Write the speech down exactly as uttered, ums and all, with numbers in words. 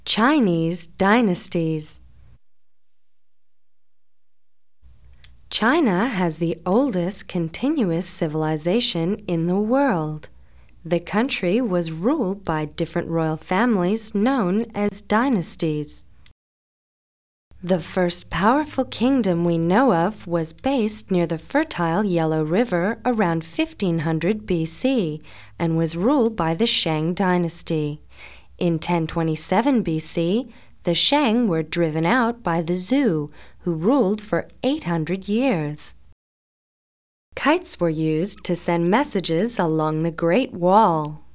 Chinese dynasties. China has the oldest continuous civilization in the world. The country was ruled by different royal families known as dynasties. The first powerful kingdom we know of was based near the fertile Yellow River around fifteen hundred B C and was ruled by the Shang dynasty. In ten twenty-seven B C, the Shang were driven out by the Zhou, who ruled for eight hundred years. Kites were used to send messages along the Great Wall.